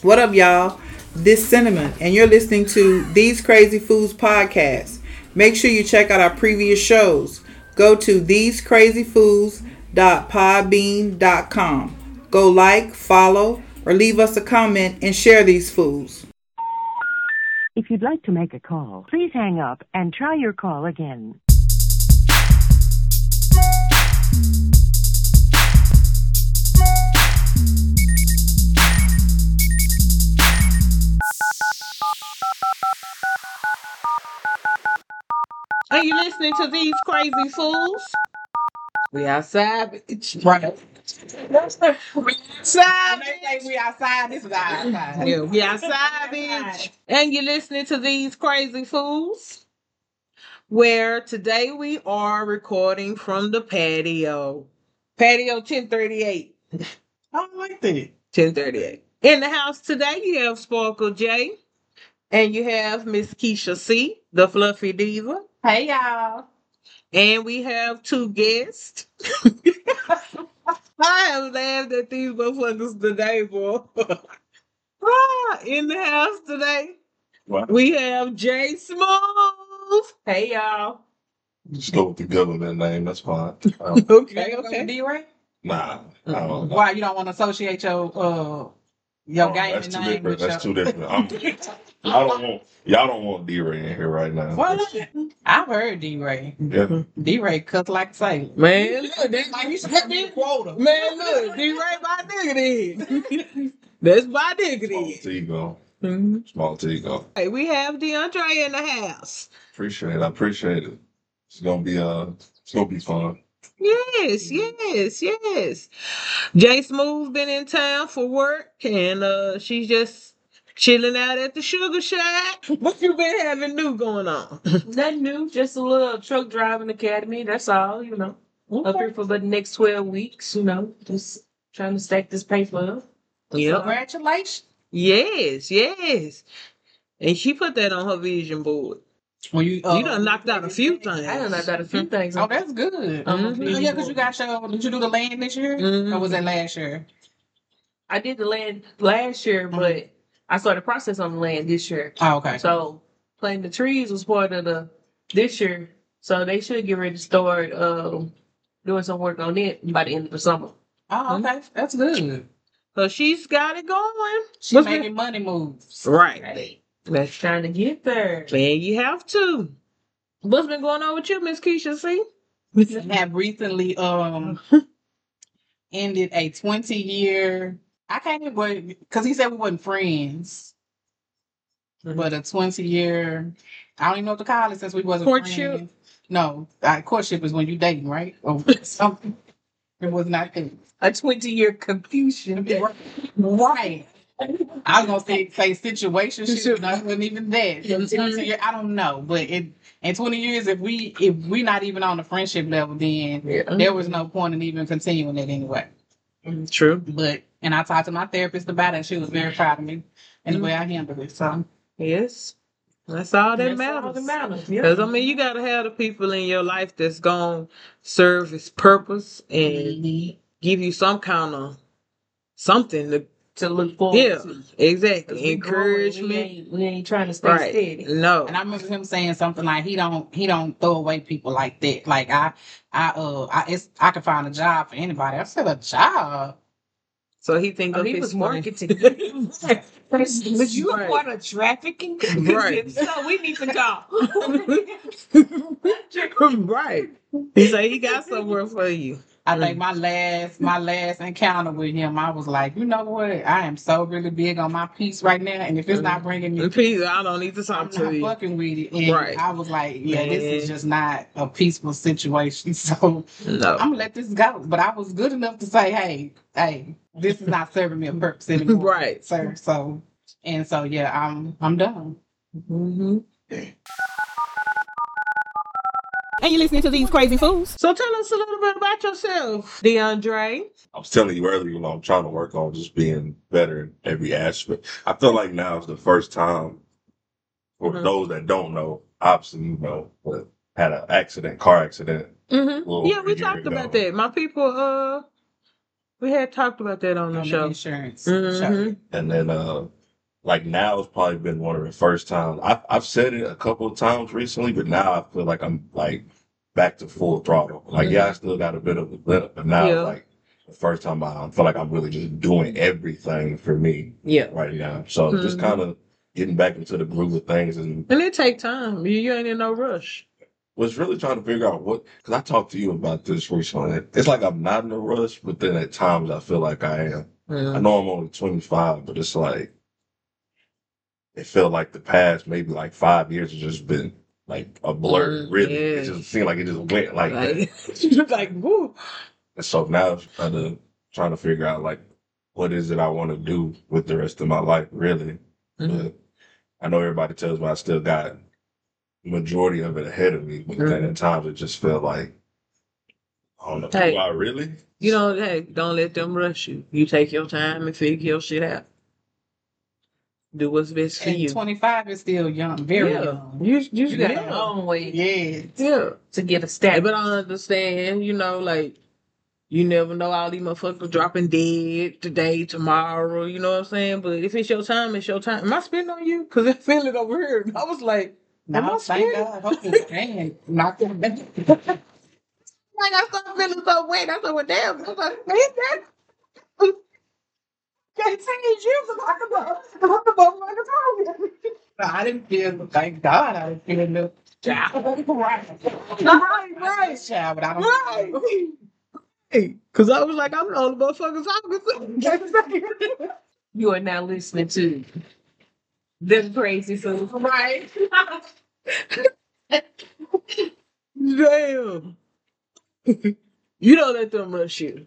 What up, y'all? This Cinnamon, and you're listening to These Crazy Foods podcast. Make sure you check out our previous shows. Go to thesecrazyfoods.podbean.com. Go like, follow, or leave us a comment and share these foods. If you'd like to make a call, please hang up and try your call again. Are you listening to These Crazy Fools? We outside, bitch. Right. We outside, When they say we outside, this is outside. yeah, we outside, bitch. And you're listening to These Crazy Fools, where today we are recording from the patio. Patio 1038. I like that. 1038. In the house today, you have Sparkle J. And you have Miss Keisha C., the Fluffy Diva. Hey, y'all. And we have two guests. I have laughed at these motherfuckers today, boy. In the house today, Wow. we have Jay Smooth. Hey, y'all. Just go with the government name. That's fine. Okay. D-Ray? Nah. I don't know. Why you don't want to associate your Oh, gaming that's too name different. with That's too your... different. Y'all don't want D-Ray in here right now. What? I've heard D-Ray. Yeah. D-Ray cook like a sailor. Man, look, that's Like you should have been quota. Man, look, D right my nigga then. That's my nigga Small then. T go. Mm-hmm. Small T go. Hey, we have DeAndre in the house. Appreciate it. I appreciate it. It's gonna be fun. Yes. Jay Smooth's been in town for work, and she's just chilling out at the Sugar Shack. What you been having new going on? Nothing new, just a little truck driving academy. That's all, Up here for the next 12 weeks, just trying to stack this paper up. Yep. Congratulations. Yes. And she put that on her vision board. When You done knocked out a few things. I done knocked out a few things. Oh, that's good. Mhm. Yeah, because you got did you do the land this year? Mhm. Or was that last year? I did the land last year, but I started the process on the land this year. Oh, okay. So planting the trees was part of this year. So they should get ready to start doing some work on it by the end of the summer. Oh, okay. That's good. So she's got it going. She's making money moves. Right. That's trying to get there. Man, you have to. What's been going on with you, Miss Keisha C? We have recently ended a 20-year. I can't even because he said we wasn't friends. But a 20-year. I don't even know what to call it since we wasn't Courtship? friends. No, courtship is when you dating, right? Or something. It was not that. A 20-year confusion. Right. I was gonna say situationship, but it wasn't even that. 20 years, I don't know, but in 20 years, if we not even on the friendship level, then there was no point in even continuing it anyway. True. And I talked to my therapist about it, and she was very proud of me and the way I handled it. So yes, that's all that matters. Because you gotta have the people in your life that's gonna serve its purpose and give you some kind of something to look forward to. Exactly. Encouragement. We ain't trying to stay steady. No. And I remember him saying something like he don't throw away people like that. Like I could find a job for anybody. I said a job. So he think of he his was money. marketing. But you a part of trafficking? Right. So we need to go. Right. He said he got somewhere for you. I think my last encounter with him, I was like, you know what? I am so really big on my peace right now, and if it's not bringing me peace, I don't need to talk to you. I'm not fucking with it. And right. I was like, yeah, this is just not a peaceful situation. So no. I'm gonna let this go. But I was good enough to say, hey, this is not serving me a purpose anymore, right, sir. So yeah, I'm done. Mm-hmm. And you're listening to These Crazy Fools. So tell us a little bit about yourself, DeAndre. I was telling you earlier, I'm trying to work on just being better in every aspect. I feel like now is the first time, for those that don't know, obviously, but had an car accident. Mm-hmm. Yeah, we talked about that. My people We had talked about that on the on the show. insurance. Mhm. And then like now it's probably been one of the first times I've said it a couple of times recently, but now I feel like I'm like back to full throttle. Like yeah, I still got a bit of a blip, but now Yeah. like the first time I feel like I'm really just doing everything for me Yeah. right now. So just Mhm. kind of getting back into the groove of things and And it take time. You ain't in no rush. was really trying to figure out what, because I talked to you about this recently. It's like I'm not in a rush, but then at times I feel like I am. I know I'm only 25, but it's like, it felt like the past maybe like 5 years has just been like a blur, really. Yeah. It just seemed like it just went like that. Like, like, woo. And so now I'm trying to figure out like, what is it I want to do with the rest of my life, really? Mhm. But I know everybody tells me I still got majority of it ahead of me, but then at times it just felt like, I don't know, Hey. do I really? You know, hey, don't let them rush you. You take your time and figure your shit out. Do what's best for And you. 25 is still young, very Yeah. young. You got yeah. a long way Yes. Yeah. to get a stat. But I understand, you know, like, you never know all these motherfuckers dropping dead today, tomorrow, you know what I'm saying? But if it's your time, it's your time. Am I spitting on you? Because I feel it over here. I was like, am No, I thank spitting? God. Hopefully, man, not gonna be. Like, I started feeling so wet. I said, well, damn. I was like, man, that can't say it's you because I'm the motherfucker. I didn't feel. Thank God, I didn't feel no child. Right. Child, but I don't. Right. Because I was like, I'm the only motherfucker talking. You are now listening to Them Crazy Fools. Right. Damn. You don't let them rush you.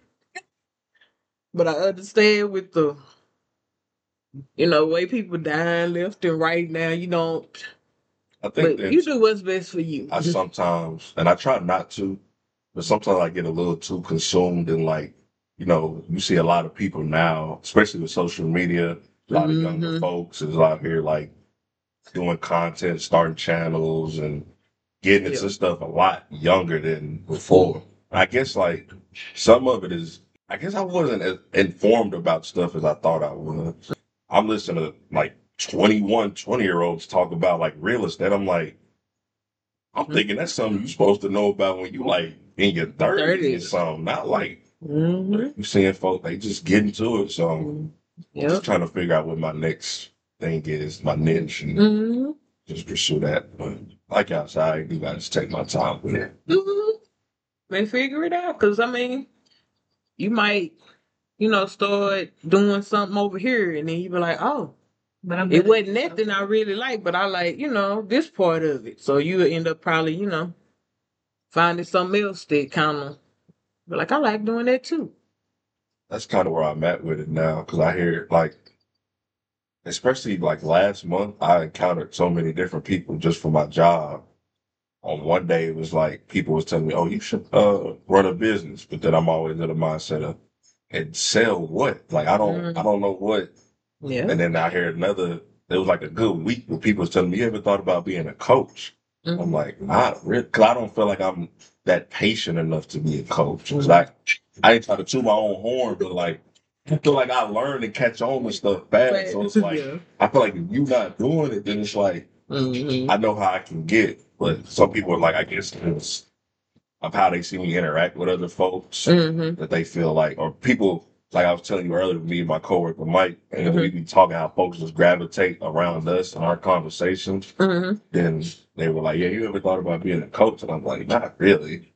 But I understand with the, you know, way people dying left and right now, you don't. I think But you do what's best for you. I sometimes, and I try not to, but sometimes I get a little too consumed in like, you know, you see a lot of people now, especially with social media, a lot of younger folks is out here like doing content, starting channels and getting into stuff a lot younger than before. I guess like some of it is, I guess I wasn't as informed about stuff as I thought I was. I'm listening to like 20-year-olds talk about like real estate. I'm like, I'm thinking that's something you're supposed to know about when you like in your 30s or something, not like you seeing folks, they just get into it. So I'm just trying to figure out what my next thing is, my niche, and just pursue that. But like outside, you gotta just take my time with it. And figure it out. Because, I mean, you might, you know, start doing something over here and then you be like, oh, but it wasn't nothing I really like, but I like, you know, this part of it. So you end up probably, you know, finding something else that kind of be like, I like doing that too. That's kind of where I'm at with it now, because I hear like, especially like last month, I encountered so many different people just for my job. On one day, it was like people was telling me, "Oh, you should run a business," but then I'm always in the mindset of, "And sell what? Like I don't know what." Yeah. And then I heard another. It was like a good week where people was telling me, "You ever thought about being a coach?" I'm like, not really, because I don't feel like I'm that patient enough to be a coach. Because I ain't try to toot my own horn, but like, I feel like I learn and catch on with stuff fast. So it's like, I feel like if you're not doing it, then it's like, I know how I can get. But some people are like, I guess it's of how they see me interact with other folks that they feel like, or people, like I was telling you earlier, me and my coworker Mike, and we be talking how folks just gravitate around us in our conversations. Then they were like, "Yeah, you ever thought about being a coach?" And I'm like, "Not really."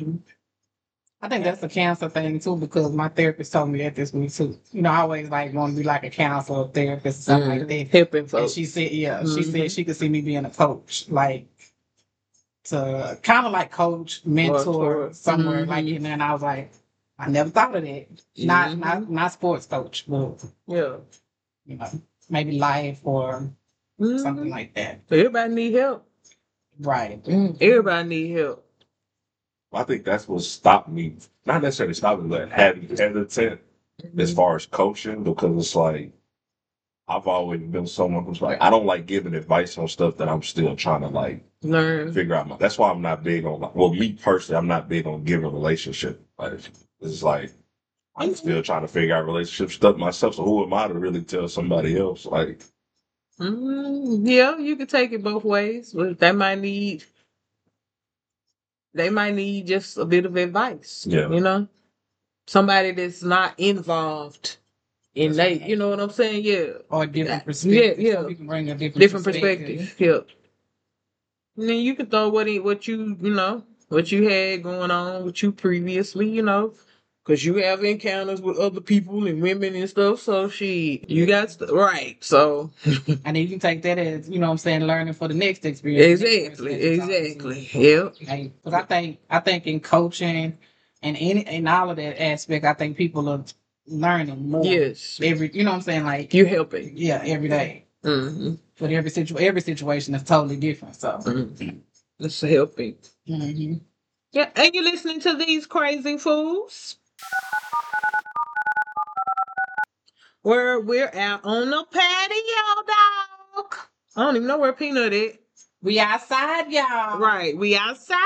I think that's a cancer thing too, because my therapist told me that this week too. You know, I always like want to be like a counselor, therapist, or something like that. Helping And folks. she said, she said she could see me being a coach, like to kind of like coach, mentor somewhere like in there. And I was like, I never thought of that. Not sports coach, but you know, maybe life or something like that. Everybody need help. Right. Everybody need help. I think that's what stopped me. Not necessarily stopped me, but having hesitant as far as coaching, because it's like I've always been someone who's like, I don't like giving advice on stuff that I'm still trying to like learn, figure out. That's why I'm not big on, like, well, me personally, I'm not big on giving relationship advice. It's like I'm still trying to figure out relationship stuff myself. So who am I to really tell somebody else? Like, Yeah, you could take it both ways. But they might need just a bit of advice. Yeah. You know, somebody that's not involved in that. You know what I'm saying? Yeah. Or a different perspective. Yeah. So we can bring a Different perspective. Yeah. And then you can throw what you had going on with you previously, because you have encounters with other people and women and stuff. So you got right. So and then you can take that as learning for the next experience. Exactly. Yeah. Because I think in coaching and in all of that aspect, I think people are learning more. Yes. Like you helping. Yeah, every day. Mm-hmm. But every situation is totally different. So it's helping. Mm-hmm. Yeah, and you listening to these crazy fools? Where we're out on the patio, dog. I don't even know where Peanut is. We outside, y'all. Right, we outside.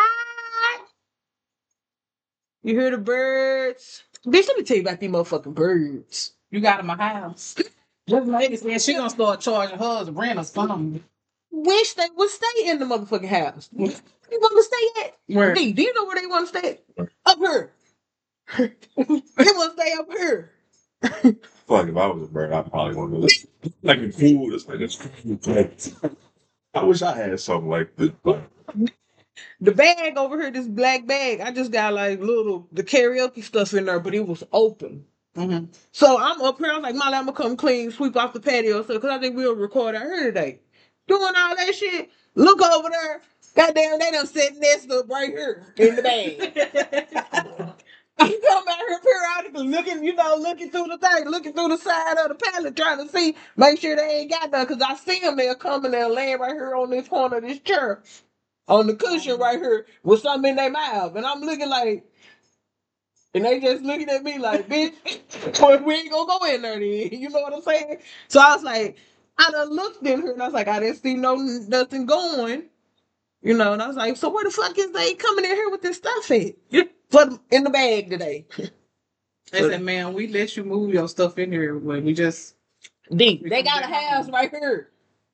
You hear the birds? Bitch, let me tell you about these motherfucking birds. You got in my house. This lady said she gonna start charging her rent or something. Wish they would stay in the motherfucking house. You want to stay at? Where? D, do you know where they want to stay? Up here. They want to stay up here. Like if I was a bird, I probably want to live like a cool. It's like this. I wish I had something like this. But the bag over here, this black bag, I just got like the karaoke stuff in there, but it was open. Mm-hmm. So I'm up here. I was like, Molly, I'm gonna come clean, sweep off the patio, so because I think we'll record out here today. Doing all that shit. Look over there. Goddamn, they done set nest up right here in the bag. I come out here periodically looking through the thing, looking through the side of the pallet, trying to see, make sure they ain't got nothing. Because I see them there coming and laying right here on this corner of this chair, on the cushion right here, with something in their mouth. And I'm looking like, and they just looking at me like, bitch, we ain't gonna go in there then. You know what I'm saying? So I was like, I done looked in here and I was like, I didn't see nothing going. And I was like, so where the fuck is they coming in here with this stuff at? In the bag today. They said, man, we let you move your stuff in here when we just... They got a house right here.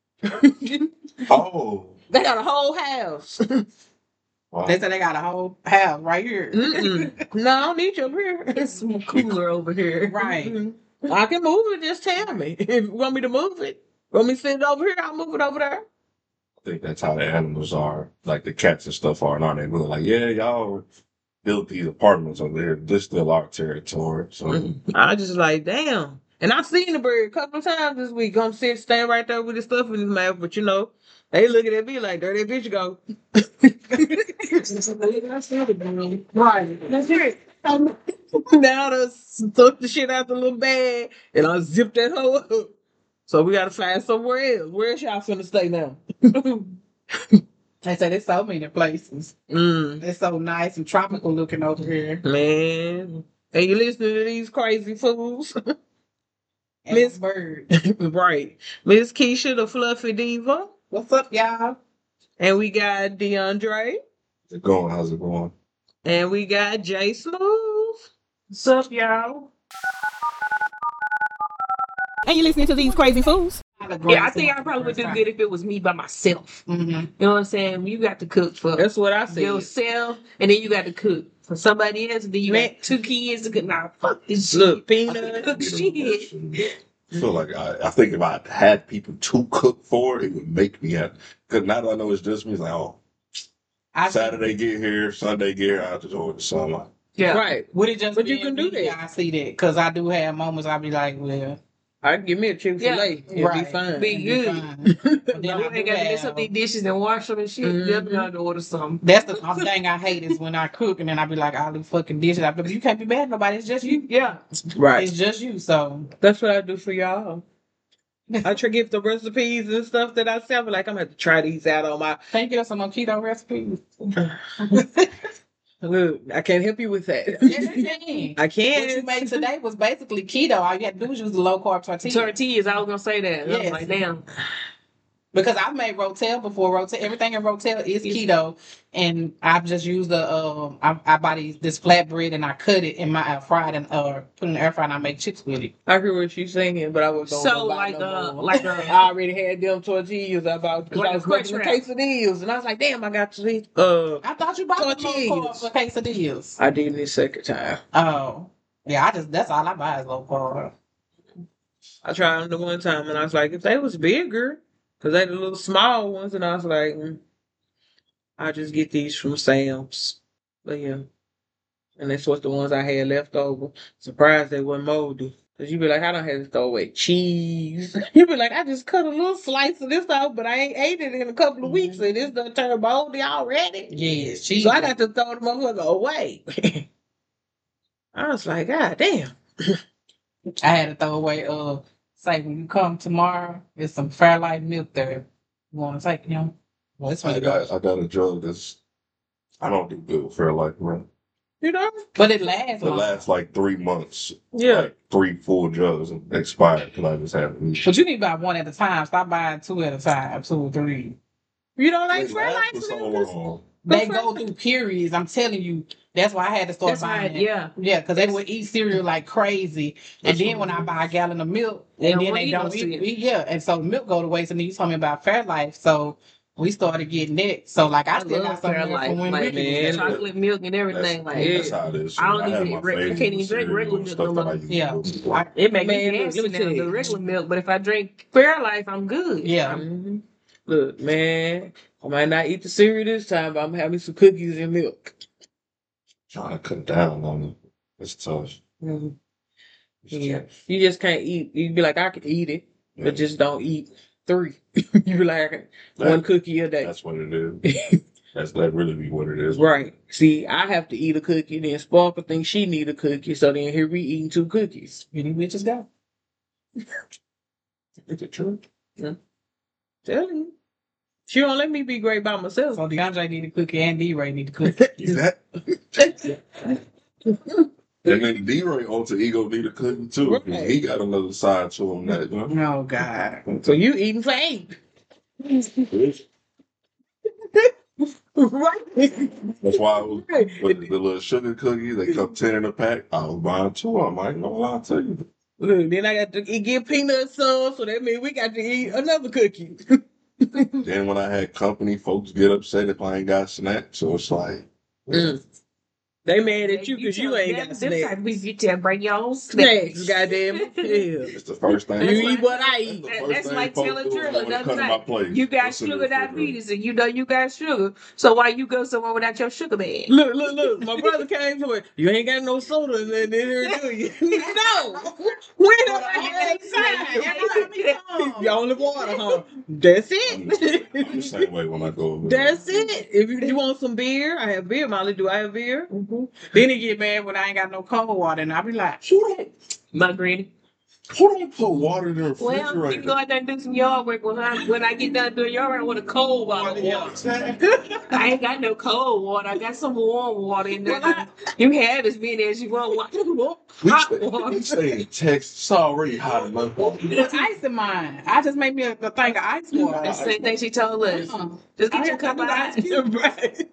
Oh. They got a whole house. Wow. They said they got a whole house right here. No, I don't need you up here. It's some cooler over here. Right. I can move it, just tell me. If you want me to move it, want me to sit it over here, I'll move it over there. I think that's how the animals are. Like the cats and stuff aren't they? We're like, yeah, y'all built these apartments over there. This still our territory. So I just like, damn. And I've seen the bird a couple of times this week. I'm stand right there with his stuff in his mouth, but they looking at me like, there that bitch go. Right. That's it. Now I took the shit out the little bag and I zipped that hoe up. So we gotta find somewhere else. Where y'all finna stay now? They say there's so many places. They're so nice and tropical looking over here. Man. And you listening to these crazy fools? Miss Bird. Right. Miss Keisha, the fluffy diva. What's up, y'all? And we got DeAndre. how's it going? And we got Jay Smooth. What's up, y'all? And you listening to these crazy fools? Yeah, I think I probably would do good if it was me by myself. Mm-hmm. You know what I'm saying? You got to cook for That's what I said. yourself, and then you got to cook for somebody else, and then you got 2 kids to cook. Nah, fuck this shit. Look, Peanut. Cook shit. I feel like I think if I had people to cook for, it would make me happy. Because now that I know it's just me, it's like, Saturday get here, Sunday get here, I'll just order some. Yeah. Right. Would it just But be you can do that. Yeah, I see that. Because I do have moments I'll be like, well... I can give me a Chick-fil-A. It'll be fine. Be good. But then you ain't got to get some of these dishes and wash them and shit. Definitely got to order something. That's the thing I hate is when I cook and then I be like, all the fucking dishes. I be like, you can't be mad at nobody. It's just you. Yeah. Right. It's just you. So that's what I do for y'all. I try to give the recipes and stuff that I sell. Like, I'm going to have to try these out on my... Can you get us some keto recipes? Look, I can't help you with that. Yes, you can. I can't. What you made today was basically keto. All you had to do was use the low carb tortilla. Tortillas, I was going to say that. Yes. I was like, damn. Because I've made Rotel before. Rotel, everything in Rotel is keto, and I've just used I buy this flatbread and I cut it in my air fryer and put in the air fryer and I make chips with it. I hear what she's saying, but I was going So to buy like no more. like I already had them tortillas. I was making the quesadillas, and I was like, damn, I got to eat. I thought you bought the low carb for quesadillas. I did this second time. Oh, yeah. That's all I buy is low carb. I tried them the one time, and I was like, if they was bigger, because they the little small ones, and I was like, I'll just get these from Sam's. But yeah. And that's what the ones I had left over. Surprised they weren't moldy. Because you be like, I don't have to throw away cheese. You be like, I just cut a little slice of this out, but I ain't ate it in a couple of weeks, and it's done turned moldy already. Yes, cheese. So I got to throw the motherfucker away. I was like, God damn. I had to throw away, say when you come tomorrow, there's some Fairlife milk there. You want to take it, Well, it's I got a drug that's, I don't do good with Fairlife, right? You know? But it lasts It long. lasts like 3 months. Yeah. Like 3 full drugs and expired because I just haven't. But you need to buy one at a time. Stop buying 2 at a time, 2 or 3. You don't like It lasts for Fairlife? so long. They go through periods. I'm telling you. That's why I had to start That's buying right, yeah. Yeah, because they would eat cereal like crazy. And then when I buy a gallon of milk, They and don't then wanna they eat don't no cereal. eat. Yeah, and so milk go to waste. And then you told me about Fairlife. So we started getting that. So like I still got love some milk Fairlife, from when like, Ricky man, was there. chocolate milk and everything. That's how it is. I don't have even my I can't favorite even drink cereal regular and milk stuff no that I more. use. Yeah. It makes Man, me look, nasty let me tell now, you. the regular milk, but if I drink Fairlife, I'm good. Yeah. Mhm. Look, man, I might not eat the cereal this time, but I'm having some cookies and milk. Trying to cut down on it. It's tough. Mhm. It's Yeah. tough. You just can't eat. You be like, I can eat it, Yeah. but just don't eat 3. You be like, one cookie a day. That's what it is. That really be what it is. Right. See, I have to eat a cookie, then Sparkle thinks she need a cookie, so then here we eating 2 cookies. You bitches go. Is it true? Tell you. She don't let me be great by myself. So DeAndre need a cookie and D-Ray need a cookie. Is that? And then D-Ray alter ego need a cookie too. Right. He got another side to him that, you know? Oh God. So you eating for 8. Right. That's why I was with the little sugar cookies. They come 10 in a pack. I was buying 2 of them. I ain't gonna lie to you. Look, then I got to get peanut sauce, so that means we got to eat another cookie. Then when I had company, folks get upset if I ain't got snacks. So it's like, They mad at you because you ain't got This type snacks. of people, you tell bring your own Snacks, snacks. goddamn it. Yeah. it's the first thing. You eat what I That's eat. the That- first that's thing like folks telling do Trill when it another come to my time. plate. You got What's in the sugar refrigerator? diabetes and you know you got sugar. So why you go somewhere without your sugar bag? Look. My brother came to me. You ain't got no soda in there, do you? No. When have I had You only water, huh? That's I'm the it. same way when I go over there. That's it. If you want some beer, I have beer. Molly, do I have beer? Then he get mad when I ain't got no cold water, and I be like, My granny. Who don't put water in the Well, you refrigerator? can go out there and do some yard work. When I get done doing yard work, I want a cold water. I ain't got no cold water. I got some warm water in there. You have as many as you want. Hot water. We stay in Texas. It's already hot enough. put ice in mine. I just made me a thing of ice water. That's the same thing she told us. Just get your cup of ice. Right.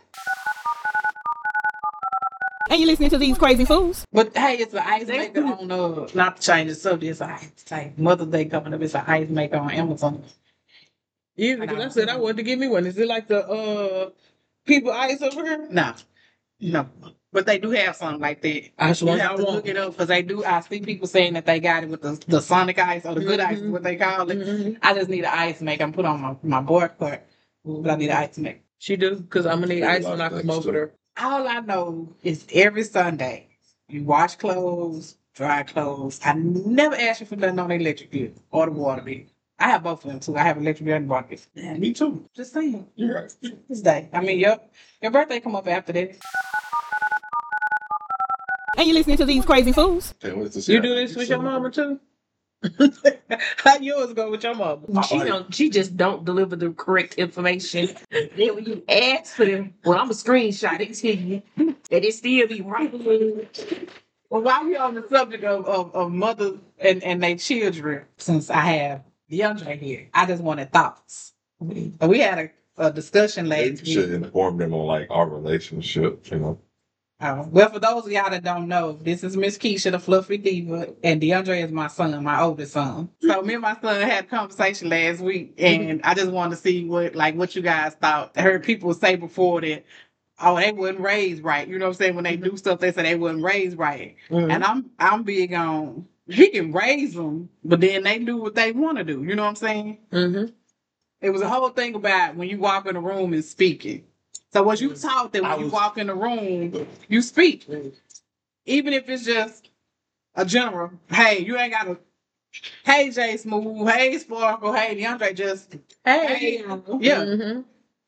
And you listening to these crazy fools? But hey, it's an ice maker on not to change the subject. It's an ice type. Mother's Day coming up. It's an ice maker on Amazon. Yeah, because I said I wanted to give me one. Is it like the people ice over here? No. But they do have something like that. I just You want have to I want. look it up because they do. I see people saying that they got it with the Sonic ice or the good ice is what they call it. Mhm. I just need an ice maker. I'm put on my board cart, but I need an ice maker. She do, because I'm going to need ice when I come over there. All I know is every Sunday you wash clothes, dry clothes. I never ask you for nothing on the electric bill or the water bill. I have both of them too. I have electric bill and water bill. Yeah, me too. Just saying. You're right. This day. I mean, your birthday come up after that. And you listening to these crazy fools? Can't wait to see You how do they this with your celebrate. mama too? How yours go with your mama? She just don't deliver the correct information. Then when you ask for them, well, I'm a screenshot it to you, and it still be right. Well, while we on the subject of mothers and their children, since I have DeAndre here. I just wanted thoughts. We had a discussion Maybe last you should week. inform them on like our relationship, you know. Well, for those of y'all that don't know, this is Miss Keisha, the Fluffy Diva, and DeAndre is my son, my oldest son. So me and my son had a conversation last week, and I just wanted to see what you guys thought. I heard people say before that, oh, they wasn't raised right. You know what I'm saying? When they do stuff, they say they wasn't raised right. Mhm. And I'm big on he can raise them, but then they do what they want to do. You know what I'm saying? Mm-hmm. It was a whole thing about when you walk in the room and speaking. So was you taught that when you walk in the room, you speak, even if it's just a general. Hey, you ain't got to. Hey, Jay Smooth. Hey, Sparkle. Hey, DeAndre. Just hey. Yeah. Mm-hmm.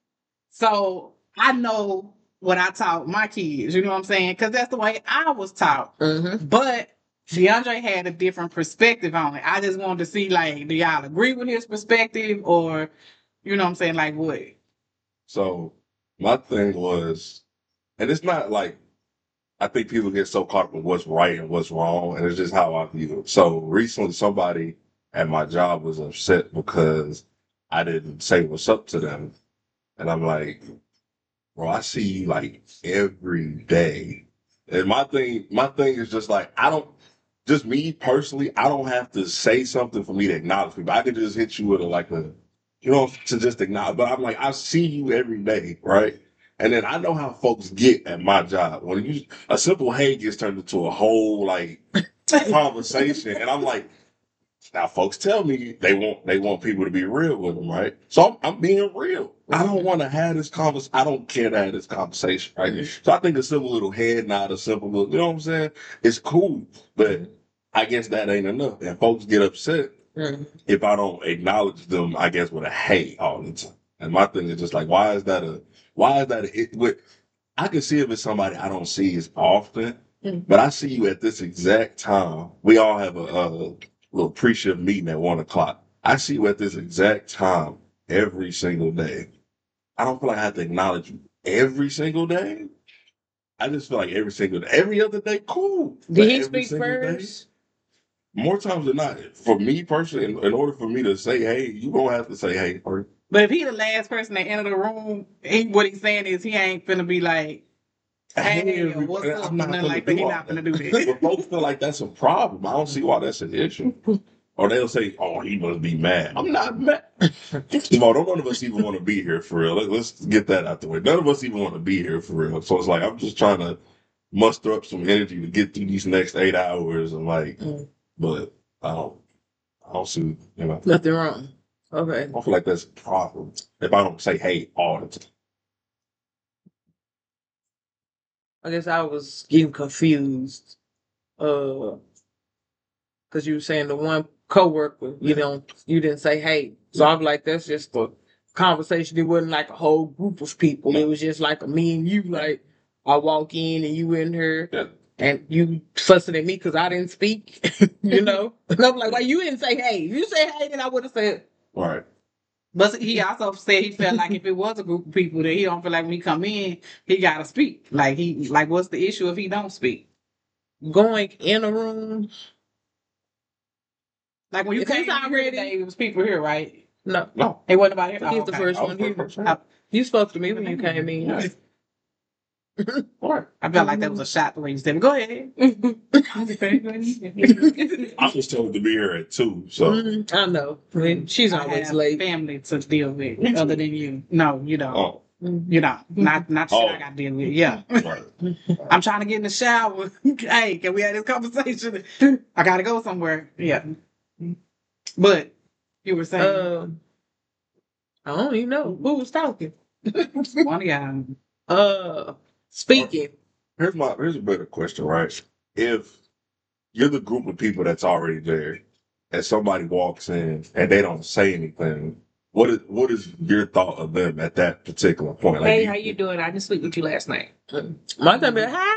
So I know what I taught my kids. You know what I'm saying? Because that's the way I was taught. Mm-hmm. But DeAndre had a different perspective on it. I just wanted to see, like, do y'all agree with his perspective, or you know what I'm saying, like what? So my thing was, and it's not like I think people get so caught up in what's right and what's wrong, and it's just how I view it. So recently, somebody at my job was upset because I didn't say what's up to them, and I'm like, bro, I see you like every day, and my thing is just like just me personally, I don't have to say something for me to acknowledge people. I could just hit you with to just acknowledge. But I'm like, I see you every day, right? And then I know how folks get at my job. When a simple hey gets turned into a whole like conversation, and I'm like, now folks tell me they want people to be real with them, right? So I'm being real. I don't want to have this conversation. I don't care to have this conversation, right? So I think a simple little head nod, a simple little, you know what I'm saying? It's cool, but I guess that ain't enough. And folks get upset if I don't acknowledge them, I guess, with a hey all the time. And my thing is just like, why is that I can see if it's somebody I don't see as often, but I see you at this exact time. We all have a little pre-shift meeting at 1:00. I see you at this exact time every single day. I don't feel like I have to acknowledge you every single day. I just feel like every single day. Every other day, cool. Did he speak first? More times than not. For me personally, in order for me to say hey, you gonna have to say hey first. But if he the last person that enter the room, what he's saying is he ain't finna be like, hey, or what's up, I'm not nothing gonna like that. do He all not that. finna do that. But folks feel like that's a problem. I don't see why that's an issue. Or they'll say, oh, he must be mad. I'm not mad. None of us even want to be here for real. Let's get that out the way. None of us even want to be here for real. So it's like, I'm just trying to muster up some energy to get through these next 8 hours. And like, but I don't see, Nothing wrong. Okay. I don't feel like that's a problem if I don't say hey all the time. I guess I was getting confused. Because you were saying the one coworker, you didn't say hey. So I'm like, that's just a conversation. It wasn't like a whole group of people. It was just like a me and you. Like I walk in and you in here. Yeah. And you fussing at me because I didn't speak, And I'm like, why you didn't say hey? If you say hey, then I would have said. Right. But he also said he felt like if it was a group of people that he don't feel like when he come in, he gotta speak. Like what's the issue if he don't speak? Going in a room. Like when you came in here today, it was people here, right? No. It wasn't about here. He's the first one. You spoke to me when you came in. Yeah. I felt like that was a shot the way you said it. Go ahead. I was told to be here at 2, so I know. I mean, she's always late. Family to deal with other than you. No, you don't. oh, You don't. Not shit I got to deal with. Yeah. right. I'm trying to get in the shower. Hey, can we have this conversation? I gotta go somewhere. Yeah. But you were saying I don't even know who was talking. one of y'all. Speaking. Here's a better question, right? If you're the group of people that's already there, and somebody walks in and they don't say anything, what is your thought of them at that particular point? Like, Hey, how you doing? I didn't sleep with you last night. My time be hi.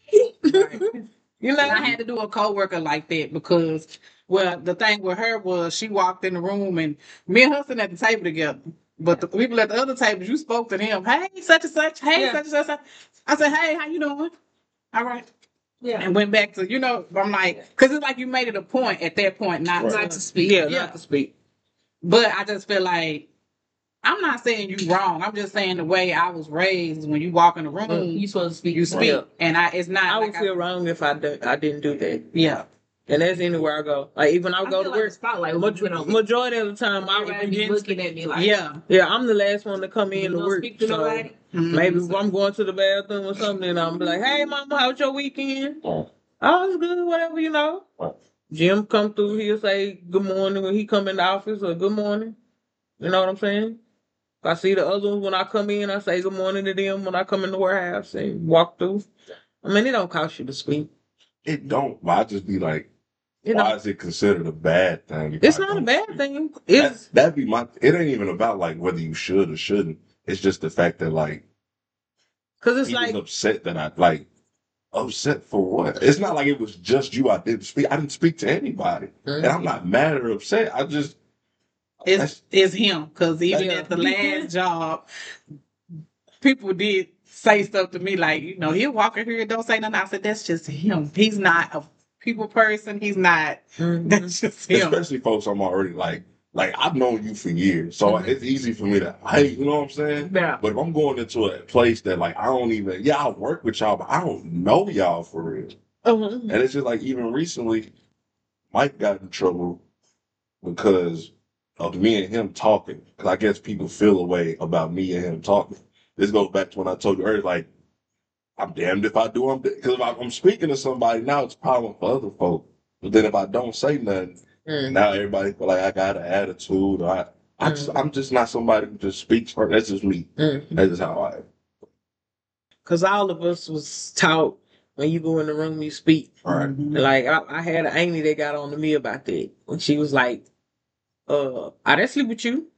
I had to do a coworker like that because, well, the thing with her was she walked in the room and me and her sitting at the table together. But the people at the other tables, you spoke to them. Hey, such and such. Hey, such and such. I said, hey, how you doing? All right. Yeah. And went back to, I'm like, because it's like you made it a point at that point not to speak. Yeah, not to speak. But I just feel like I'm not saying you wrong. I'm just saying the way I was raised. When you walk in the room, You supposed to speak. you speak, and it's not. I like would feel wrong if I didn't do that. Yeah. And that's anywhere I go. Like even I go to work. Spotlight Majority of the time, I be looking at me like, yeah, I'm the last one to come in to don't work. speak to nobody. Maybe if I'm going to the bathroom or something, I'm be like, "Hey, mama, how's your weekend?" Oh, it's good, whatever, you know. Jim come through, he'll say good morning when he come in the office or good morning. You know what I'm saying? If I see the other ones when I come in, I say good morning to them when I come in the warehouse and walk through. I mean, it don't cost you to speak. It don't. But I just be like, why is it considered a bad thing? It's not a bad thing. That'd be my. It ain't even about like whether you should or shouldn't. It's just the fact that like, because it's he like was upset that I like upset for what? It's not like it was just you. I didn't speak to anybody, and I'm not mad or upset. I just it's him because even at the last job, people did say stuff to me like, you know, he'll walk in here and don't say nothing. I said that's just him. He's not a people person. He's not. That's just him. Especially folks I'm already like I've known you for years, so it's easy for me to, hey, you know what I'm saying? Yeah. But if I'm going into a place that like I don't even, I work with y'all, but I don't know y'all for real. And it's just like even recently, Mike got in trouble because of me and him talking. Because I guess people feel a way about me and him talking. This goes back to when I told you earlier, like I'm damned if I do. Because if I'm speaking to somebody now, it's a problem for other folks. But then if I don't say nothing. Now everybody feel like I got an attitude. I'm just not somebody who just speaks first. That's just me. That's just how I am. Because all of us was taught when you go in the room, you speak. Right. Like I had an auntie that got on to me about that when she was like, "I didn't sleep with you."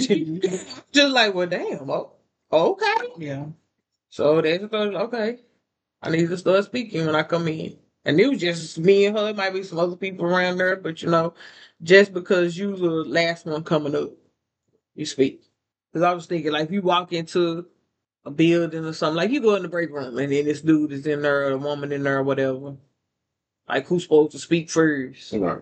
Just like, well, damn. Okay. Yeah. So they just thought, okay, I need to start speaking when I come in. And it was just me and her. It might be some other people around there, but you know, just because you the last one coming up, you speak. Because I was thinking, like, if you walk into a building or something, like you go in the break room and then this dude is in there, or a woman in there, or whatever. Like, who's supposed to speak first? Right.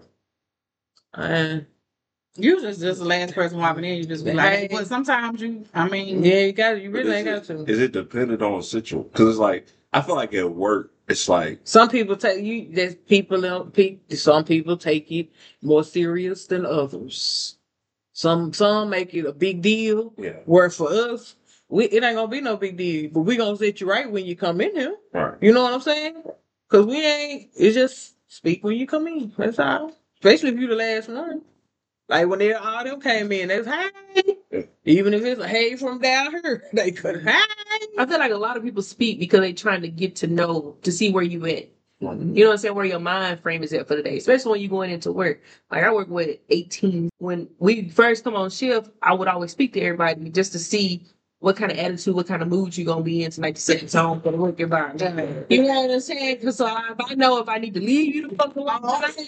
You just the last person walking in. You just be like, but sometimes you really ain't got to. Is it dependent on the situation? Because it's like I feel like at work. It's like some people take you. There's some people take it more serious than others. Some make it a big deal. Yeah. Where for us, it ain't gonna be no big deal. But we gonna set you right when you come in here. Right. You know what I'm saying? Because we ain't. It's just speak when you come in. That's all. Especially if you the last one. Like when all them came in, they was hey. Even if it's a hey from down here, they could hey. I feel like a lot of people speak because they trying to get to know, to see where you at. You know what I'm saying? Where your mind frame is at for the day, especially when you're going into work. Like I work with 18. When we first come on shift, I would always speak to everybody just to see what kind of attitude, what kind of mood you're gonna be in tonight to set the tone for the work environment. You know what I'm saying? Because if I know if I need to leave you the fuck alone,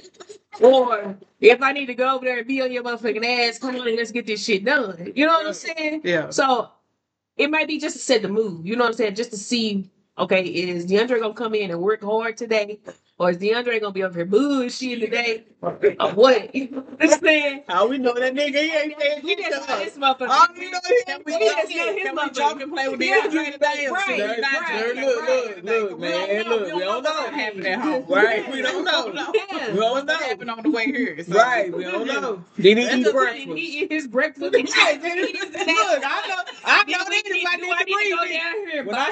or if I need to go over there and be on your motherfucking ass, come on and let's get this shit done. You know what I'm saying? Yeah. So it might be just to set the mood. You know what I'm saying? Just to see, okay, is DeAndre gonna come in and work hard today? Or is DeAndre gonna be over here bullshitting today? Or what? You know what I'm saying? How we know that nigga? He ain't saying We just know his motherfucker. All we know is we just know his motherfucker. Joke and play with DeAndre today. Right. Look, man. Look, we don't know what happened at home. Right, we don't know. Yeah. We don't What know. happened on the way here? So. Right, we don't know. Did he eat breakfast? He eat his breakfast. Look, I know this if I need to go breathe. down here. When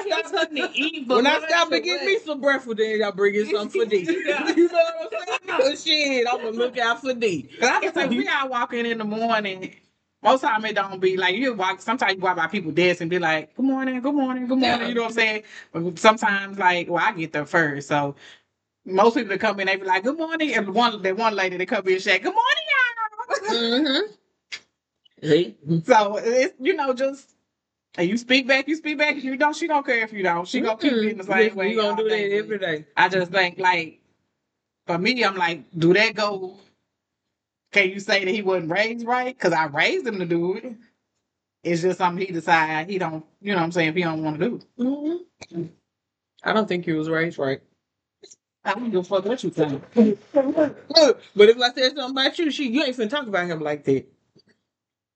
I stop and get me some breakfast, then y'all bring in something for D. You know what I'm saying? Because shit, I'm gonna look out for D. Cause I can say we all walk in the morning. Most time it don't be like you walk. Sometimes you walk by people desk and be like, "Good morning, good morning, good morning." You know what I'm saying? But sometimes like, well, I get there first, so most people that come in, they be like, "Good morning," and one lady that come in and say, "Good morning, y'all." So it's just. And you speak back. If you don't, she don't care if you don't. She gonna keep it the same way. You gonna do that every day. I just think like, for me, I'm like, do that go? Can you say that he wasn't raised right? Because I raised him to do it. It's just something he decide he don't. You know what I'm saying? If he don't want to do it. Mm-hmm. I don't think he was raised right. I don't give a fuck what you think. Look, but if I said something about you, you ain't finna talk about him like that.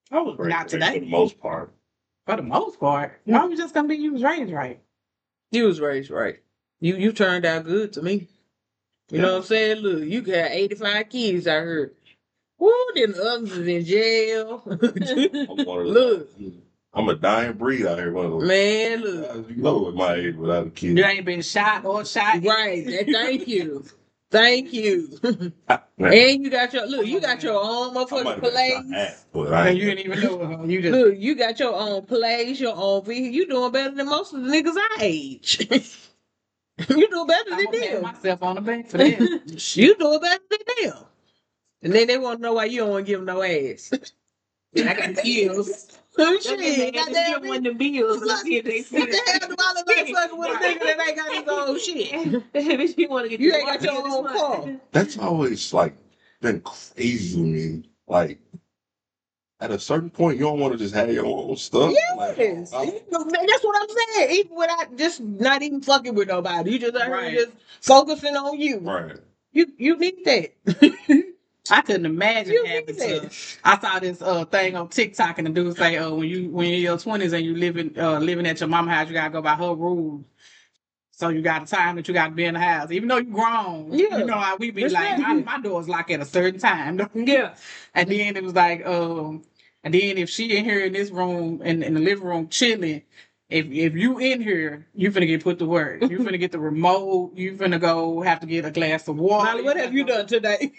Oh, not For the today. most part. For the most part. No, you just gonna be you was raised right. You was raised right. You turned out good to me. You know what I'm saying? Look, you got 85 kids, I heard. Woo, then the others is in jail. Look. I'm a dying breed out here. One of those. Man, look. You know, at my age without a kid. You ain't been shot or shot. Right. Thank you. Thank you. And you got your you got your own motherfucking place. You didn't even know. You just Look, you got your own place, your own vehicle. You doing better than most of the niggas our age. You doing better than them. Myself on the back for that. You doing better than them. And then they want to know why you don't want to give them no ass. I got bills. Oh shit! Goddamn, one of the bills. What the hell do I look like fucking with a nigga that ain't got his own shit? You want to get You ain't got your own car. That's always like been crazy to me. Like at a certain point, you don't want to just have your own stuff. Yes, that's what I'm saying. Even without just not even fucking with nobody, you just out here just focusing on you. Right. You need that. I couldn't imagine having to. I saw this thing on TikTok and the dude say, when you're in your 20s and you living at your mama's house, you gotta go by her rules. So you got a time that you got to be in the house, even though you grown. Yeah. You know how we be like, my door's locked at a certain time. Yeah. And then it was like, and then if she in here in this room in the living room chilling, if you in here, you finna get put to work. You finna get the remote. You finna go have to get a glass of water. Molly, what have you done today?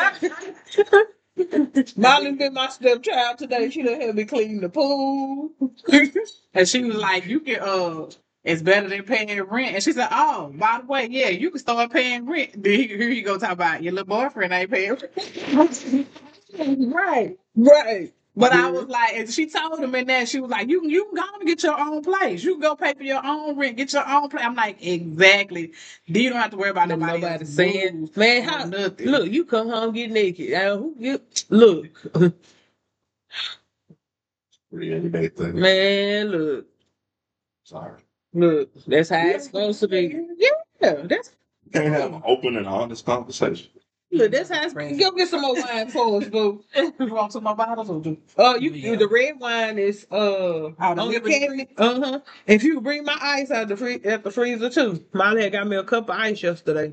Molly's been my stepchild today. She done helped me clean the pool. And she was like, you can it's better than paying rent. And she said, oh, by the way, yeah, you can start paying rent. Then here you go talk about your little boyfriend ain't paying rent. Right. But I was like, and she told him in that, she was like, you can go and get your own place. You can go pay for your own rent, get your own place. I'm like, exactly. Then you don't have to worry about nobody saying, man, how nothing. Look, you come home get naked. Look. Pretty everyday thing. Man, look. Sorry. Look, that's how it's supposed to be. Yeah, that's. You can't have an open and honest conversation. Look, that's how it's. Go get some more wine for us, boo. You want some more bottles or do? The red wine is on the cabinet. If you bring my ice out at the freezer too. Molly had got me a cup of ice yesterday.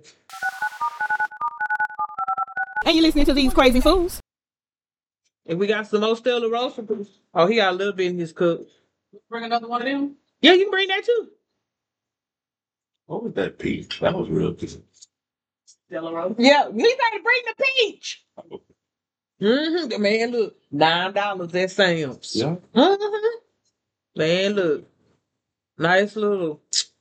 And you listening to these crazy fools? And we got some more Stella Rosa. Oh, he got a little bit in his cup. Bring another one of them? Yeah, you can bring that too. What was that peach? That was real good. Stella Rosa? Yeah, we better bring the peach. Man, look, $9 at Sam's. Yeah. Man, look, nice little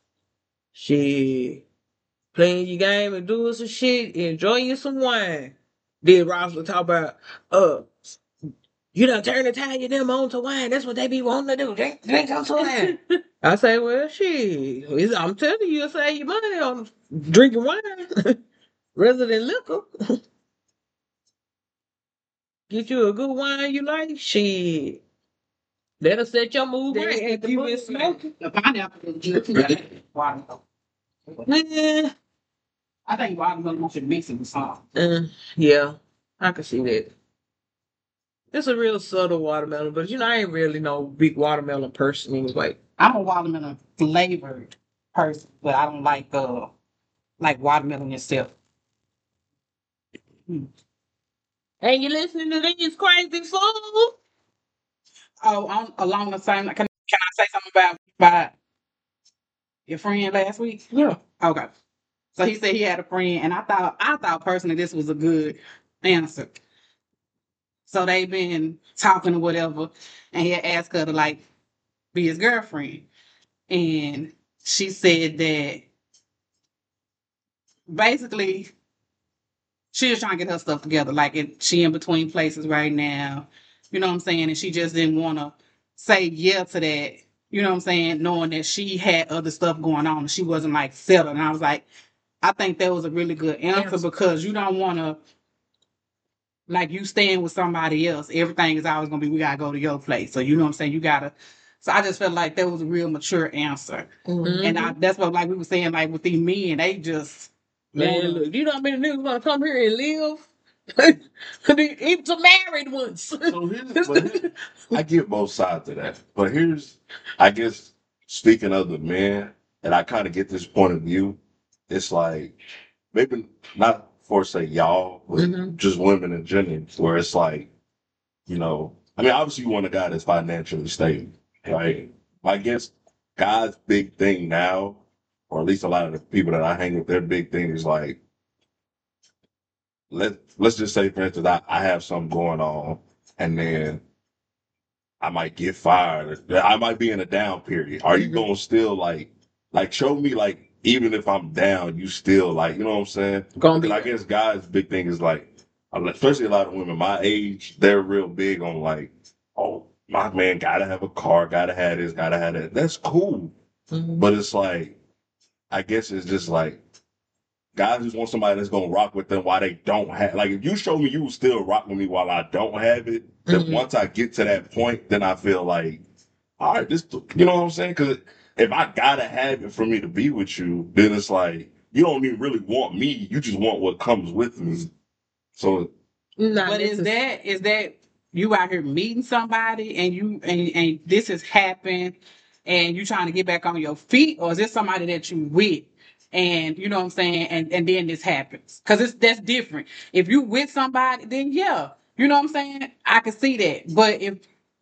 shit. Playing your game and doing some shit, enjoying you some wine. Then Ross will talk about, you done turn the Italian them on to wine. That's what they be wanting to do. Drink on to wine. I say, well, shit. I'm telling you, you'll save your money on drinking wine rather than liquor. Get you a good wine you like, shit. That'll set your mood right after you been smoking. The pineapple is good. Watermelon. Man. I think watermelon should mix it with salt. Yeah, I can see that. It's a real subtle watermelon, but I ain't really no big watermelon person anyway. I'm a watermelon flavored person, but I don't like watermelon itself. And you listening to these crazy fools? Oh, along the same. Can I say something about your friend last week? Yeah. Okay. So he said he had a friend, and I thought personally this was a good answer. So they've been talking or whatever, and he had asked her to be his girlfriend, and she said that basically she was trying to get her stuff together. She in between places right now, you know what I'm saying, and she just didn't want to say yeah to that, you know what I'm saying, knowing that she had other stuff going on and she wasn't settled. And I was like, I think that was a really good answer because you don't want to, you staying with somebody else. Everything is always going to be, we got to go to your place. So, you know what I'm saying? You got to. So, I just felt like that was a real mature answer. Mm-hmm. And that's what, we were saying, with these men, they just. Man, look, you know how many niggas want to come here and live Even to married ones. So I get both sides of that. But here's, I guess, speaking of the men, and I kind of get this point of view, it's like, maybe not for say y'all, but just women in general, where it's like, you know, I mean, obviously you want a guy that's financially stable, right? I guess guys' big thing now, or at least a lot of the people that I hang with, their big thing is like, let's just say, for instance, I have something going on, and then I might get fired. I might be in a down period. Are you gonna still like show me like even if I'm down, you still like, you know what I'm saying? Because I guess guys' big thing is like, especially a lot of women my age, they're real big on like, oh, my man gotta have a car, gotta have this, gotta have that. That's cool, but it's like, I guess it's just like, guys just want somebody that's gonna rock with them while they don't have. Like, if you show me you will still rock with me while I don't have it, then once I get to that point, then I feel like, all right, this, you know what I'm saying? Because if I gotta have it for me to be with you, then it's like you don't even really want me. You just want what comes with me. So, but is that you out here meeting somebody and you and this has happened and you trying to get back on your feet, or is this somebody that you with? And you know what I'm saying, and then this happens, because that's different. If you with somebody, then yeah, you know what I'm saying, I can see that. But if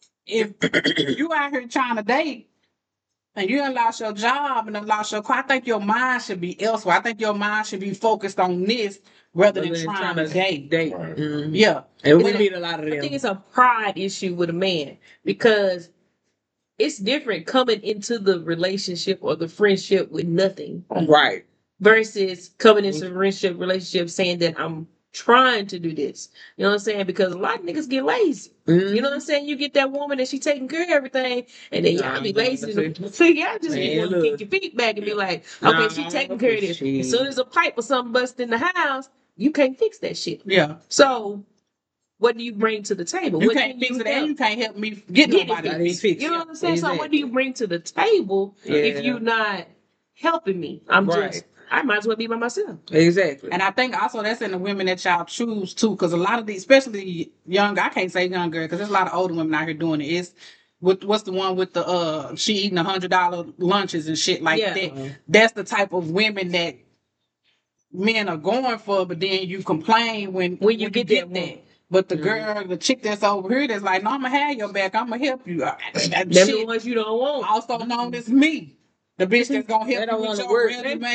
you out here trying to date and you done lost your job and done lost your car, I think your mind should be elsewhere. I think your mind should be focused on this rather than trying to date. right. Yeah, And we meet a lot of them. I think it's a pride issue with a man, because it's different coming into the relationship or the friendship with nothing. Right. Versus coming into a relationship saying that I'm trying to do this. You know what I'm saying? Because a lot of niggas get lazy. You know what I'm saying? You get that woman and she taking care of everything, and then y'all be lazy. So y'all just want to kick your feet back and be like, okay, she taking care of this. As soon as a pipe or something busts in the house, you can't fix that shit. Yeah. So what do you bring to the table? You can't fix it, and you can't help me get nobody to fix it. You know what I'm saying? So what do you bring to the table if you're not helping me? I might as well be by myself. Exactly. And I think also that's in the women that y'all choose too, because a lot of these, especially younger, I can't say younger because there's a lot of older women out here doing it. It's what's the one with the she eating $100 lunches and shit like that. That's the type of women that men are going for, but then you complain when you get that. But the girl, the chick that's over here, that's like, no, I'm gonna have your back. I'm gonna help you. Them the ones you don't want. Also known as me. The bitch that's gonna help you with your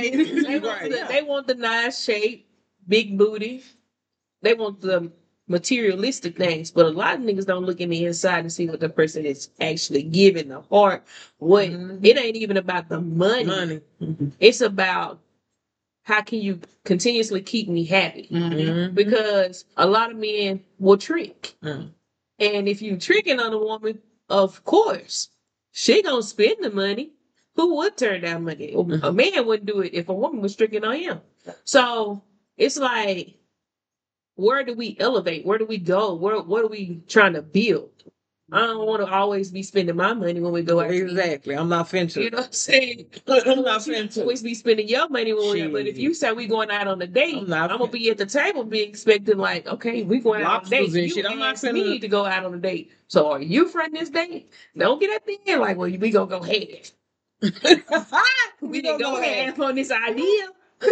resume. They want the nice shape, big booty. They want the materialistic things, but a lot of niggas don't look in the inside and see what the person is actually giving, the heart. What it ain't even about the money. It's about how can you continuously keep me happy? Because a lot of men will trick, and if you tricking on a woman, of course she gonna spend the money. Who would turn down money? A man wouldn't do it if a woman was tricking on him. So it's like, where do we elevate? Where do we go? What are we trying to build? I don't want to always be spending my money when we go out. Exactly. I'm not finna. You know what I'm saying? I'm not finna. Always be spending your money when we. But if you say we going out on a date, I'm gonna be at the table, be expecting like, okay, we going out on a date. You asked me to go out on a date. So are you fronting this date? Don't get at the end like, well, we gonna go ahead. We didn't go ahead on this idea. Look.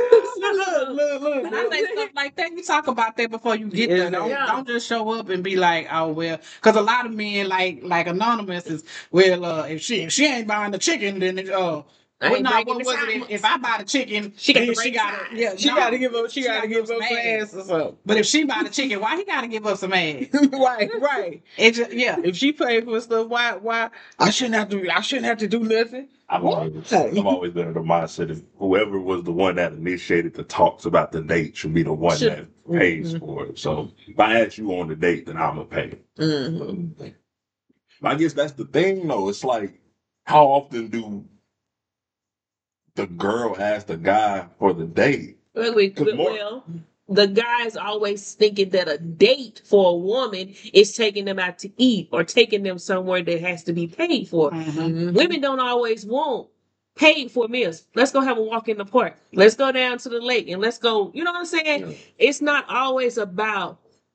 I say stuff like that. You talk about that before you get there. Don't just show up and be like, oh well, because a lot of men like Anonymous is, well, if she ain't buying the chicken, then if I buy the chicken, she gotta give up some ass or something. But if she buy the chicken, why he gotta give up some ass? Right. If she paid for stuff, why I shouldn't have to do nothing. I've always been in the mindset of whoever was the one that initiated the talks about the date should be the one that pays for it. So if I ask you on the date, then I'm gonna pay. I guess that's the thing, though. It's like, how often do the girl ask the guy for the date? The guy's always thinking that a date for a woman is taking them out to eat or taking them somewhere that has to be paid for. Women don't always want paid for meals. Let's go have a walk in the park. Let's go down to the lake and let's go. You know what I'm saying? It's not always about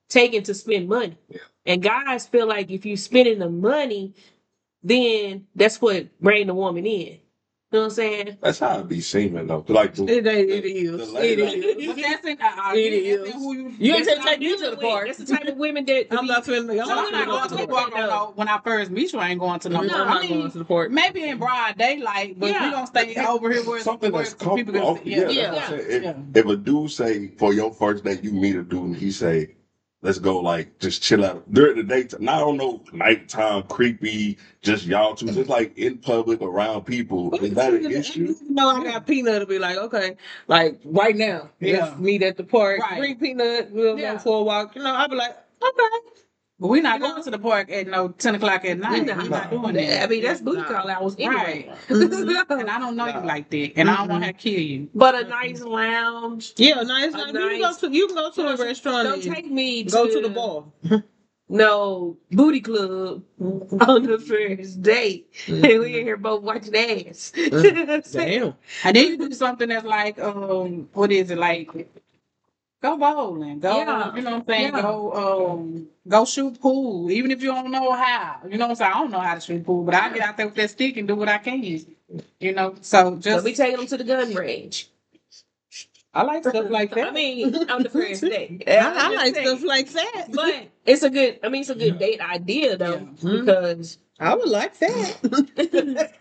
taken to spend money. Yeah. And guys feel like if you spending the money, then that's what bring the woman in. You know what I'm saying? That's how it be seeming though. Like It is. It is. But that's in, It is. who You ain't That's take what you I'm to the dealing park. with. That's the type of women that I'm not finna. So I'm not going to the park when I first meet you. I ain't going to no. I'm not going to the park. Maybe in broad daylight, but Yeah. we gonna stay over here where something where that's people comfortable. can see. Yeah, Yeah. that's what I'm saying. Yeah. If a dude say for your first date you meet a dude and he say, let's go like just chill out during the daytime. Not on no nighttime creepy, just y'all two, just like in public around people. Is that an issue? No, I got Peanut to be like, okay, like right now, Yeah. let's meet at the park. Right. Bring Peanut, we'll Yeah. go for a walk. You know, I'll be like, okay. But we're not going to the park at 10 o'clock at night. We're We're not. not doing that. I mean, that's booty Nah. call hours anyway. Right. And I don't know you like that, and I don't want to kill you. But a nice lounge. Yeah, nice. A Like, nice- you can go to a restaurant. Don't and take me go to the bar. No booty club on the first date. And we in here both watching ass. Damn. And then you do something that's like, what is it like? Go bowling. Go, Yeah. you know what I'm saying? Yeah. Go shoot pool. Even if you don't know how. You know what I'm saying? I don't know how to shoot pool, but I get out there with that stick and do what I can. You know? So Let just me take them to the gun range. I like stuff like that. I mean, on the first date. I like stuff like that. But it's a good date idea though, Yeah. because I would like that.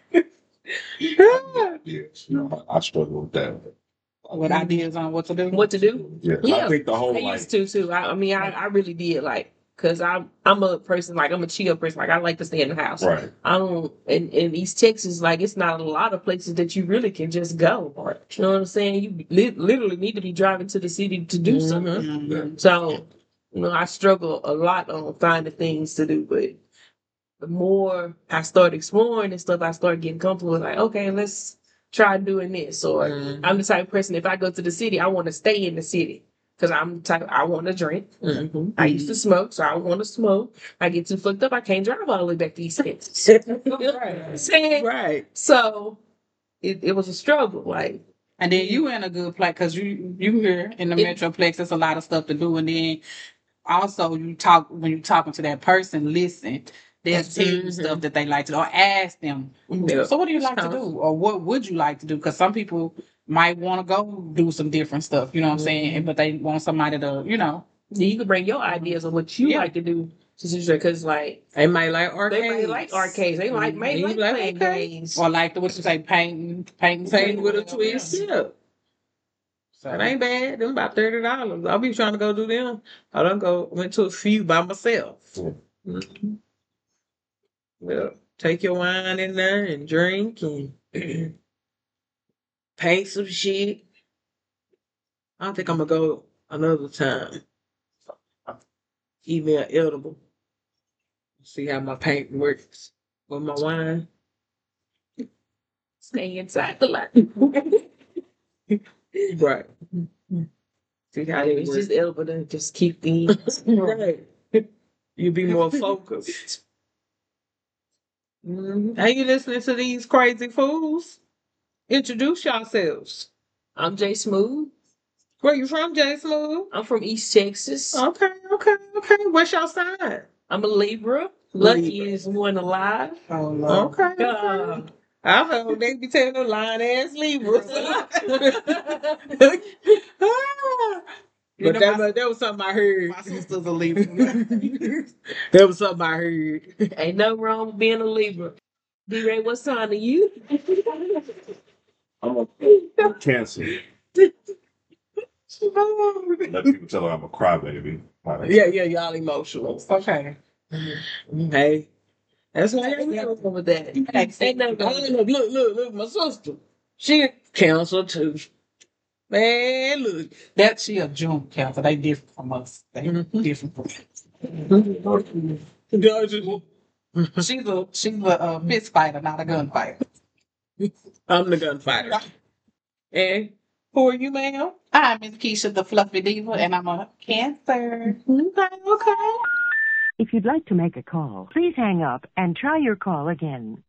Yes. I struggle with that. what ideas on what to do. what to do. Yeah. Yeah. I think the whole I like used to too. I mean, I really did like, cause I'm a person like I'm a chill person. Like I like to stay in the house. right. I don't in East Texas, like it's not a lot of places that you really can just go. You know what I'm saying? You literally need to be driving to the city to do something. Mhm. So, you know, I struggle a lot on finding things to do, but the more I start exploring and stuff, I start getting comfortable with like, okay, let's try doing this. Or I'm the type of person, if I go to the city, I want to stay in the city. Because I'm the type, I want to drink. I used to smoke, so I want to smoke. I get too fucked up, I can't drive all the way back to East Texas. You know what I'm saying? Right. So it was a struggle. Like, And then you in a good place because you here in the Metroplex. There's a lot of stuff to do, and then also when you're talking to that person, listen. They'll tell you stuff that they like to do, or ask them. Yeah. So what do you like to do, or what would you like to do? Because some people might want to go do some different stuff. You know what I'm saying? But they want somebody to, you know. you can bring your ideas of what you Yeah. like to do. Because like They might like arcades. they might like arcades. They like They like playing arcades. games. Or like what you say, painting Paint with a twist. Yeah. So, That ain't bad. Them about $30. I'll be trying to go do them. I don't went to a few by myself. Yeah. Mhm. Well, take your wine in there and drink and paint some shit. I don't think I'm gonna go another time. Eat me an edible. See how my paint works with my wine. Stay inside the line. Right. See how it It's works. just elbow to just keep the Right. You be more focused. Are you listening to these crazy fools? Introduce yourselves. I'm Jay Smooth. Where you from, Jay Smooth? I'm from East Texas. Okay. What's your sign? I'm a Libra. Lucky Libra. is one alive. oh, Lord. Okay. I heard they be telling them lying ass Libras. You But know, that was something I heard. my sister's a Libra. That was something I heard. Ain't nothing wrong with being a Libra. D-Ray, what sign are you? I'm a Cancer. Let people tell her I'm a crybaby. Yeah, y'all emotional. Okay. Hey, that's why Ain't I nothing wrong with that. Ain't nothing wrong with that. Look, my sister. She cancer too. Man, look. That she a June Cancer. They different from us. They different from us. She's a fist fighter, not a gunfighter. I'm the gunfighter. And who are you, ma'am? I'm Miss Keisha, the Fluffy Diva, and I'm a Cancer. Okay. If you'd like to make a call, please hang up and try your call again.